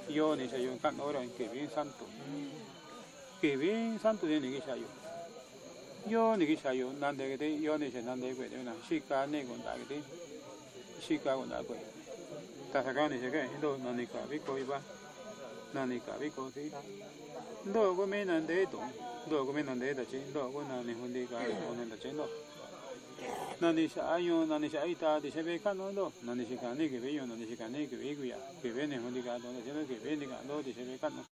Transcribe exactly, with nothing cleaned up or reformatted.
yo ni se yo kan ora que bien santo que bien santo de ni que sa yo yo ni que sa yo nan de que yo ni se nan de que de na shika ne con da que shika con da que ta sa ka ni se que do nan ni ka bi ko iba nan ni ka bi ko si do ko me nan de do do ko me nan de da chi do ko nan ni hun de ka ko nan da chi do nan ni sa yo nan ni sa ita de se be kan no do nan ni se ka ni que be yo nan ni se ka ni que be ku ya que be ne hun de ka do ne se que be ni ka do de se be kan no